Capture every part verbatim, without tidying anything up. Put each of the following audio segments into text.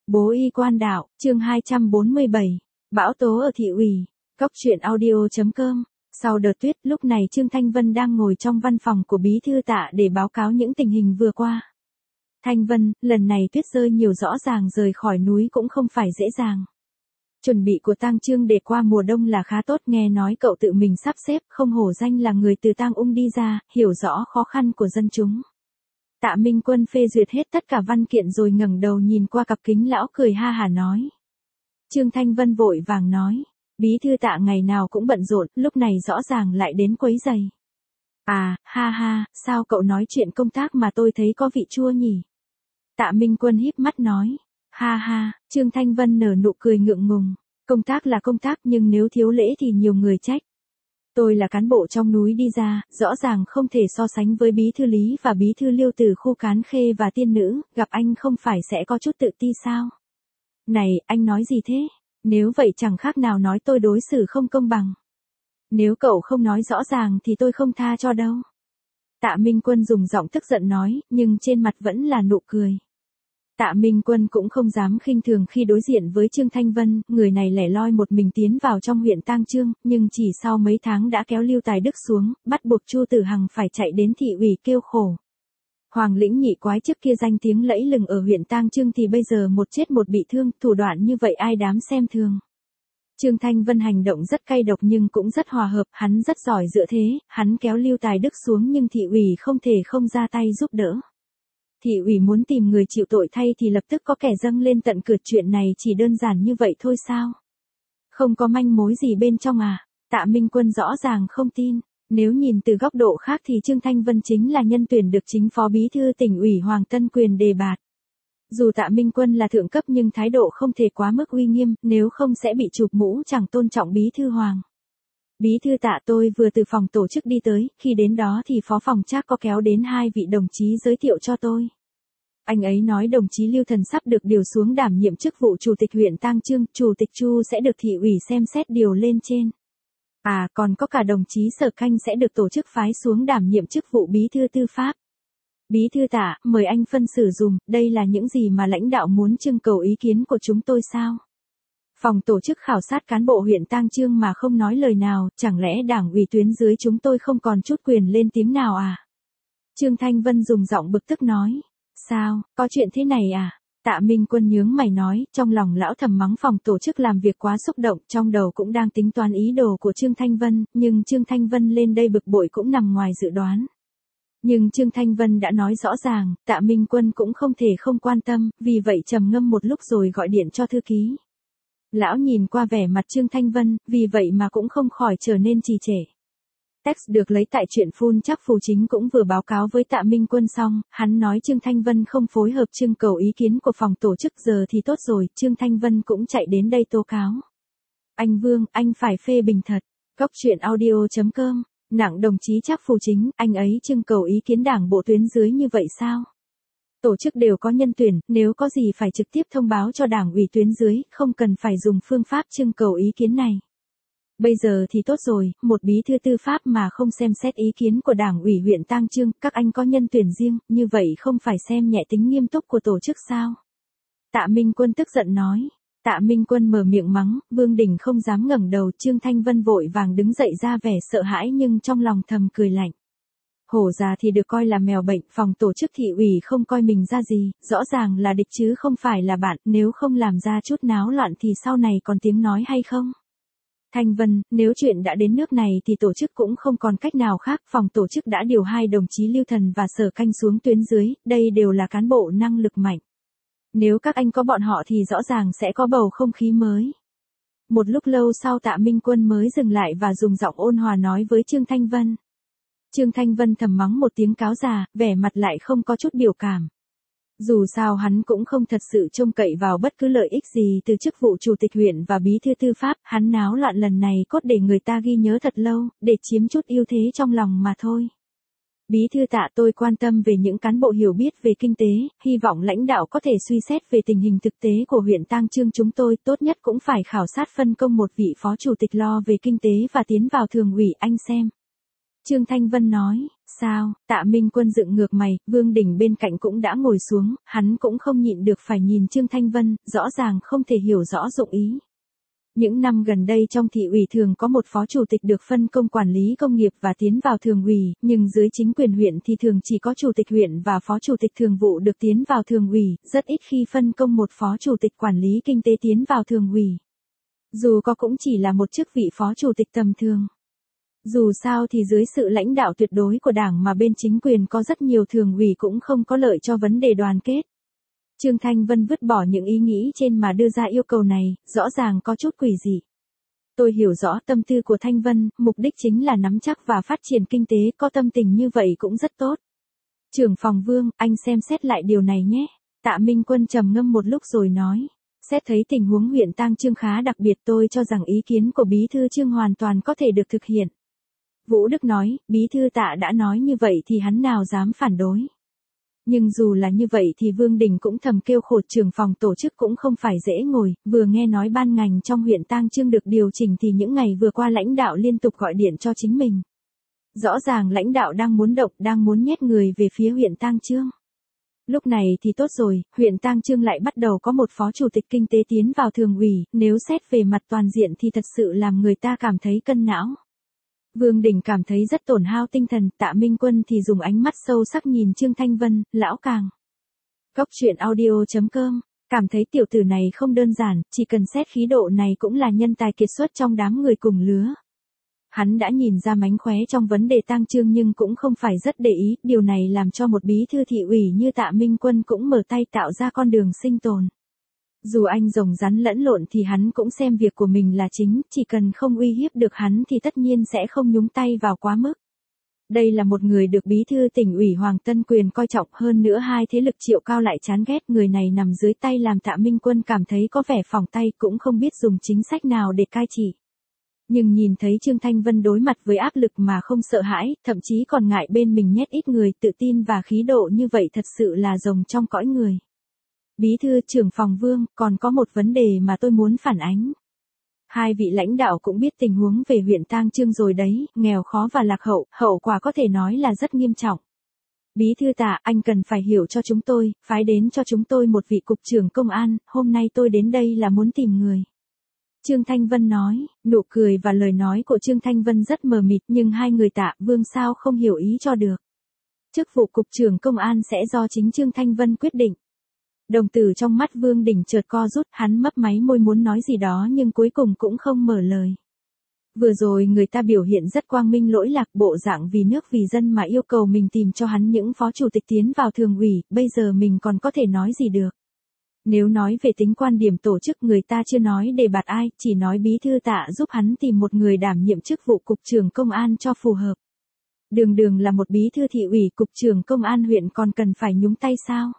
Bố y quan đạo, chương hai trăm bốn mươi bảy, bão tố ở thị ủy, góc truyện audio.com. Sau đợt tuyết, lúc này Trương Thanh Vân đang ngồi trong văn phòng của bí thư Tạ để báo cáo những tình hình vừa qua. Thanh Vân, lần này tuyết rơi nhiều, rõ ràng rời khỏi núi cũng không phải dễ dàng. Chuẩn bị của Tang Trương để qua mùa đông là khá tốt, nghe nói cậu tự mình sắp xếp, không hổ danh là người từ Tang Ung đi ra, hiểu rõ khó khăn của dân chúng. Tạ Minh Quân phê duyệt hết tất cả văn kiện rồi ngẩng đầu nhìn qua cặp kính lão, cười ha hả nói. Trương Thanh Vân vội vàng nói, bí thư Tạ ngày nào cũng bận rộn, lúc này rõ ràng lại đến quấy giày. À, ha ha, sao cậu nói chuyện công tác mà tôi thấy có vị chua nhỉ? Tạ Minh Quân híp mắt nói, ha ha, Trương Thanh Vân nở nụ cười ngượng ngùng, công tác là công tác nhưng nếu thiếu lễ thì nhiều người trách. Tôi là cán bộ trong núi đi ra, rõ ràng không thể so sánh với bí thư Lý và bí thư Liêu từ khu Cán Khê và Tiên Nữ, gặp anh không phải sẽ có chút tự ti sao? Này, anh nói gì thế? Nếu vậy chẳng khác nào nói tôi đối xử không công bằng. Nếu cậu không nói rõ ràng thì tôi không tha cho đâu. Tạ Minh Quân dùng giọng tức giận nói, nhưng trên mặt vẫn là nụ cười. Tạ Minh Quân cũng không dám khinh thường khi đối diện với Trương Thanh Vân, người này lẻ loi một mình tiến vào trong huyện Tang Chương, nhưng chỉ sau mấy tháng đã kéo Lưu Tài Đức xuống, bắt buộc Chu Tử Hằng phải chạy đến thị ủy kêu khổ. Hoàng Lĩnh Nhị Quái trước kia danh tiếng lẫy lừng ở huyện Tang Chương thì bây giờ một chết một bị thương, thủ đoạn như vậy ai dám xem thường. Trương Thanh Vân hành động rất cay độc nhưng cũng rất hòa hợp, hắn rất giỏi dựa thế, hắn kéo Lưu Tài Đức xuống nhưng thị ủy không thể không ra tay giúp đỡ. Thị ủy muốn tìm người chịu tội thay thì lập tức có kẻ dâng lên tận cửa, chuyện này chỉ đơn giản như vậy thôi sao? Không có manh mối gì bên trong à? Tạ Minh Quân rõ ràng không tin. Nếu nhìn từ góc độ khác thì Trương Thanh Vân chính là nhân tuyển được chính phó bí thư tỉnh ủy Hoàng Tân Quyền đề bạt. Dù Tạ Minh Quân là thượng cấp nhưng thái độ không thể quá mức uy nghiêm, nếu không sẽ bị chụp mũ chẳng tôn trọng bí thư Hoàng. Bí thư Tạ, tôi vừa từ phòng tổ chức đi tới, khi đến đó thì phó phòng Trác có kéo đến hai vị đồng chí giới thiệu cho tôi. Anh ấy nói đồng chí Lưu Thần sắp được điều xuống đảm nhiệm chức vụ chủ tịch huyện Tang Chương, chủ tịch Chu sẽ được thị ủy xem xét điều lên trên. À, còn có cả đồng chí Sở Khanh sẽ được tổ chức phái xuống đảm nhiệm chức vụ bí thư tư pháp. Bí thư Tạ, mời anh phân xử dùm, đây là những gì mà lãnh đạo muốn trưng cầu ý kiến của chúng tôi sao? Phòng tổ chức khảo sát cán bộ huyện Tang Chương mà không nói lời nào, chẳng lẽ đảng ủy tuyến dưới chúng tôi không còn chút quyền lên tiếng nào à? Trương Thanh Vân dùng giọng bực tức nói, sao, có chuyện thế này à? Tạ Minh Quân nhướng mày nói, trong lòng lão thầm mắng phòng tổ chức làm việc quá xúc động, trong đầu cũng đang tính toán ý đồ của Trương Thanh Vân, nhưng Trương Thanh Vân lên đây bực bội cũng nằm ngoài dự đoán. Nhưng Trương Thanh Vân đã nói rõ ràng, Tạ Minh Quân cũng không thể không quan tâm, vì vậy trầm ngâm một lúc rồi gọi điện cho thư ký. Lão nhìn qua vẻ mặt Trương Thanh Vân, vì vậy mà cũng không khỏi trở nên trì trệ. Text được lấy tại truyện Phun Trắc Phù Chính cũng vừa báo cáo với Tạ Minh Quân xong, hắn nói Trương Thanh Vân không phối hợp trưng cầu ý kiến của phòng tổ chức, giờ thì tốt rồi, Trương Thanh Vân cũng chạy đến đây tố cáo. Anh Vương, anh phải phê bình thật. Góc truyện audio.com, nặng đồng chí Trắc Phù Chính, anh ấy trưng cầu ý kiến đảng bộ tuyến dưới như vậy sao? Tổ chức đều có nhân tuyển, nếu có gì phải trực tiếp thông báo cho đảng ủy tuyến dưới, không cần phải dùng phương pháp trưng cầu ý kiến này. Bây giờ thì tốt rồi, một bí thư tư pháp mà không xem xét ý kiến của đảng ủy huyện Tang Chương, các anh có nhân tuyển riêng, như vậy không phải xem nhẹ tính nghiêm túc của tổ chức sao? Tạ Minh Quân tức giận nói. Tạ Minh Quân mở miệng mắng, Vương Đình không dám ngẩng đầu, Trương Thanh Vân vội vàng đứng dậy ra vẻ sợ hãi nhưng trong lòng thầm cười lạnh. Hổ già thì được coi là mèo bệnh, phòng tổ chức thị ủy không coi mình ra gì, rõ ràng là địch chứ không phải là bạn, nếu không làm ra chút náo loạn thì sau này còn tiếng nói hay không? Thanh Vân, nếu chuyện đã đến nước này thì tổ chức cũng không còn cách nào khác, phòng tổ chức đã điều hai đồng chí Lưu Thần và Sở Khanh xuống tuyến dưới, đây đều là cán bộ năng lực mạnh. Nếu các anh có bọn họ thì rõ ràng sẽ có bầu không khí mới. Một lúc lâu sau Tạ Minh Quân mới dừng lại và dùng giọng ôn hòa nói với Trương Thanh Vân. Trương Thanh Vân thầm mắng một tiếng cáo già, vẻ mặt lại không có chút biểu cảm. Dù sao hắn cũng không thật sự trông cậy vào bất cứ lợi ích gì từ chức vụ chủ tịch huyện và bí thư tư pháp, hắn náo loạn lần này cốt để người ta ghi nhớ thật lâu, để chiếm chút ưu thế trong lòng mà thôi. Bí thư Tạ, tôi quan tâm về những cán bộ hiểu biết về kinh tế, hy vọng lãnh đạo có thể suy xét về tình hình thực tế của huyện Tang Chương chúng tôi, tốt nhất cũng phải khảo sát phân công một vị phó chủ tịch lo về kinh tế và tiến vào thường ủy, anh xem. Trương Thanh Vân nói, sao, Tạ Minh Quân dựng ngược mày, Vương Đình bên cạnh cũng đã ngồi xuống, hắn cũng không nhịn được phải nhìn Trương Thanh Vân, rõ ràng không thể hiểu rõ dụng ý. Những năm gần đây trong thị ủy thường có một phó chủ tịch được phân công quản lý công nghiệp và tiến vào thường ủy, nhưng dưới chính quyền huyện thì thường chỉ có chủ tịch huyện và phó chủ tịch thường vụ được tiến vào thường ủy, rất ít khi phân công một phó chủ tịch quản lý kinh tế tiến vào thường ủy. Dù có cũng chỉ là một chức vị phó chủ tịch tầm thường. Dù sao thì dưới sự lãnh đạo tuyệt đối của đảng mà bên chính quyền có rất nhiều thường ủy cũng không có lợi cho vấn đề đoàn kết. Trương Thanh Vân vứt bỏ những ý nghĩ trên mà đưa ra yêu cầu này, rõ ràng có chút quỷ dị. Tôi hiểu rõ tâm tư của Thanh Vân, mục đích chính là nắm chắc và phát triển kinh tế, có tâm tình như vậy cũng rất tốt. Trưởng phòng Vương, anh xem xét lại điều này nhé. Tạ Minh Quân trầm ngâm một lúc rồi nói. Xét thấy tình huống huyện Tang Chương khá đặc biệt, tôi cho rằng ý kiến của Bí thư Trương hoàn toàn có thể được thực hiện. Vũ Đức nói, Bí thư Tạ đã nói như vậy thì hắn nào dám phản đối. Nhưng dù là như vậy thì Vương Đình cũng thầm kêu khổ, trưởng phòng tổ chức cũng không phải dễ ngồi, vừa nghe nói ban ngành trong huyện Tang Chương được điều chỉnh thì những ngày vừa qua lãnh đạo liên tục gọi điện cho chính mình. Rõ ràng lãnh đạo đang muốn động, đang muốn nhét người về phía huyện Tang Chương. Lúc này thì tốt rồi, huyện Tang Chương lại bắt đầu có một phó chủ tịch kinh tế tiến vào thường ủy, nếu xét về mặt toàn diện thì thật sự làm người ta cảm thấy cân não. Vương Đình cảm thấy rất tổn hao tinh thần, Tạ Minh Quân thì dùng ánh mắt sâu sắc nhìn Trương Thanh Vân, lão càng. Cốc truyện audio chấm com, cảm thấy tiểu tử này không đơn giản, chỉ cần xét khí độ này cũng là nhân tài kiệt xuất trong đám người cùng lứa. Hắn đã nhìn ra mánh khóe trong vấn đề Tang Chương nhưng cũng không phải rất để ý, điều này làm cho một bí thư thị ủy như Tạ Minh Quân cũng mở tay tạo ra con đường sinh tồn. Dù anh rồng rắn lẫn lộn thì hắn cũng xem việc của mình là chính, chỉ cần không uy hiếp được hắn thì tất nhiên sẽ không nhúng tay vào quá mức. Đây là một người được bí thư tỉnh ủy Hoàng Tân Quyền coi trọng, hơn nữa hai thế lực Triệu Cao lại chán ghét, người này nằm dưới tay làm Tạ Minh Quân cảm thấy có vẻ phỏng tay, cũng không biết dùng chính sách nào để cai trị. Nhưng nhìn thấy Trương Thanh Vân đối mặt với áp lực mà không sợ hãi, thậm chí còn ngại bên mình nhét ít người, tự tin và khí độ như vậy thật sự là rồng trong cõi người. Bí thư trưởng phòng Vương, còn có một vấn đề mà tôi muốn phản ánh. Hai vị lãnh đạo cũng biết tình huống về huyện Tang Chương rồi đấy, nghèo khó và lạc hậu, hậu quả có thể nói là rất nghiêm trọng. Bí thư Tạ, anh cần phải hiểu cho chúng tôi, phái đến cho chúng tôi một vị cục trưởng công an, hôm nay tôi đến đây là muốn tìm người. Trương Thanh Vân nói, nụ cười và lời nói của Trương Thanh Vân rất mờ mịt, nhưng hai người Tạ, Vương sao không hiểu ý cho được. Chức vụ cục trưởng công an sẽ do chính Trương Thanh Vân quyết định. Đồng tử trong mắt Vương Đình chợt co rút, hắn mấp máy môi muốn nói gì đó nhưng cuối cùng cũng không mở lời. Vừa rồi người ta biểu hiện rất quang minh lỗi lạc, bộ dạng vì nước vì dân mà yêu cầu mình tìm cho hắn những phó chủ tịch tiến vào thường ủy, bây giờ mình còn có thể nói gì được. Nếu nói về tính quan điểm tổ chức, người ta chưa nói đề bạt ai, chỉ nói bí thư Tạ giúp hắn tìm một người đảm nhiệm chức vụ cục trưởng công an cho phù hợp. Đường đường là một bí thư thị ủy, cục trưởng công an huyện còn cần phải nhúng tay sao?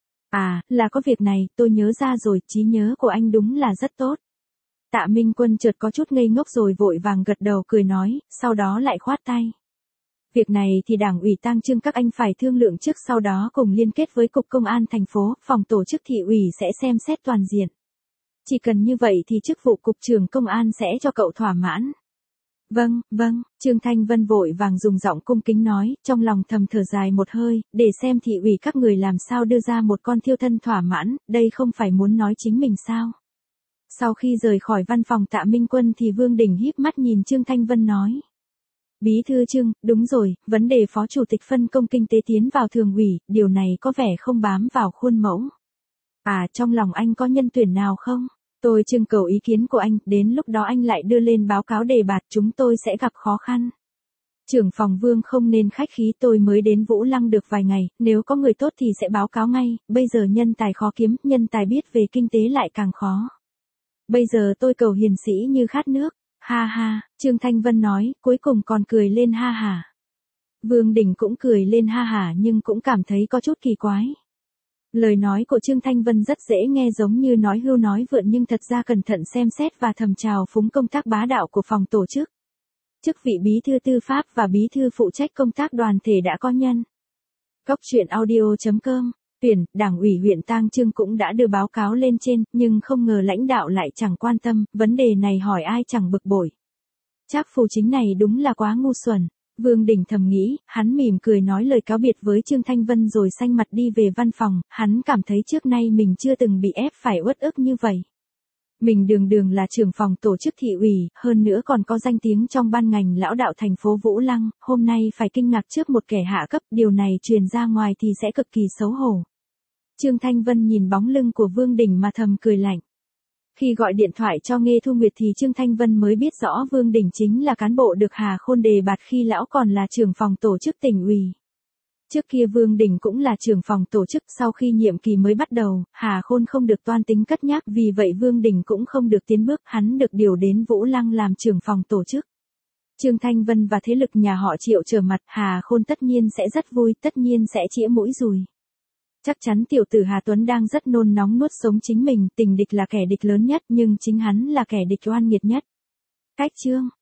À, là có việc này, tôi nhớ ra rồi, trí nhớ của anh đúng là rất tốt. Tạ Minh Quân chợt có chút ngây ngốc rồi vội vàng gật đầu cười nói, sau đó lại khoát tay. Việc này thì đảng ủy Tang Chương các anh phải thương lượng trước, sau đó cùng liên kết với cục công an thành phố, phòng tổ chức thị ủy sẽ xem xét toàn diện. Chỉ cần như vậy thì chức vụ cục trưởng công an sẽ cho cậu thỏa mãn. Vâng, vâng, Trương Thanh Vân vội vàng dùng giọng cung kính nói, trong lòng thầm thở dài một hơi, để xem thị ủy các người làm sao đưa ra một con thiêu thân thỏa mãn, đây không phải muốn nói chính mình sao. Sau khi rời khỏi văn phòng Tạ Minh Quân thì Vương Đình híp mắt nhìn Trương Thanh Vân nói. Bí thư Trương, đúng rồi, vấn đề phó chủ tịch phân công kinh tế tiến vào thường ủy, điều này có vẻ không bám vào khuôn mẫu. À, trong lòng anh có nhân tuyển nào không? Tôi trưng cầu ý kiến của anh, đến lúc đó anh lại đưa lên báo cáo đề bạt, chúng tôi sẽ gặp khó khăn. Trưởng phòng Vương không nên khách khí, tôi mới đến Vũ Lăng được vài ngày, nếu có người tốt thì sẽ báo cáo ngay, bây giờ nhân tài khó kiếm, nhân tài biết về kinh tế lại càng khó. Bây giờ tôi cầu hiền sĩ như khát nước, ha ha, Trương Thanh Vân nói, cuối cùng còn cười lên ha hả. Vương Đình cũng cười lên ha hả nhưng cũng cảm thấy có chút kỳ quái. Lời nói của Trương Thanh Vân rất dễ nghe giống như nói hưu nói vượn nhưng thật ra cẩn thận xem xét và thầm trào phúng công tác bá đạo của phòng tổ chức. Chức vị bí thư tư pháp và bí thư phụ trách công tác đoàn thể đã có nhân. Cốc truyện audio chấm com, tuyển, đảng ủy huyện Tang Chương cũng đã đưa báo cáo lên trên, nhưng không ngờ lãnh đạo lại chẳng quan tâm, vấn đề này hỏi ai chẳng bực bội. Trác Phù Chính này đúng là quá ngu xuẩn. Vương Đình thầm nghĩ, hắn mỉm cười nói lời cáo biệt với Trương Thanh Vân rồi xanh mặt đi về văn phòng, hắn cảm thấy trước nay mình chưa từng bị ép phải uất ức như vậy. Mình đường đường là trưởng phòng tổ chức thị ủy, hơn nữa còn có danh tiếng trong ban ngành lão đạo thành phố Vũ Lăng, hôm nay phải kinh ngạc trước một kẻ hạ cấp, điều này truyền ra ngoài thì sẽ cực kỳ xấu hổ. Trương Thanh Vân nhìn bóng lưng của Vương Đình mà thầm cười lạnh. Khi gọi điện thoại cho Nghê Thu Nguyệt thì Trương Thanh Vân mới biết rõ Vương Đình chính là cán bộ được Hà Khôn đề bạt khi lão còn là trưởng phòng tổ chức tỉnh ủy. Trước kia Vương Đình cũng là trưởng phòng tổ chức, sau khi nhiệm kỳ mới bắt đầu, Hà Khôn không được toan tính cất nhắc, vì vậy Vương Đình cũng không được tiến bước, hắn được điều đến Vũ Lăng làm trưởng phòng tổ chức. Trương Thanh Vân và thế lực nhà họ Triệu trở mặt, Hà Khôn tất nhiên sẽ rất vui, tất nhiên sẽ chĩa mũi dùi. Chắc chắn tiểu tử Hà Tuấn đang rất nôn nóng nuốt sống chính mình, tình địch là kẻ địch lớn nhất nhưng chính hắn là kẻ địch oan nghiệt nhất. Cách chương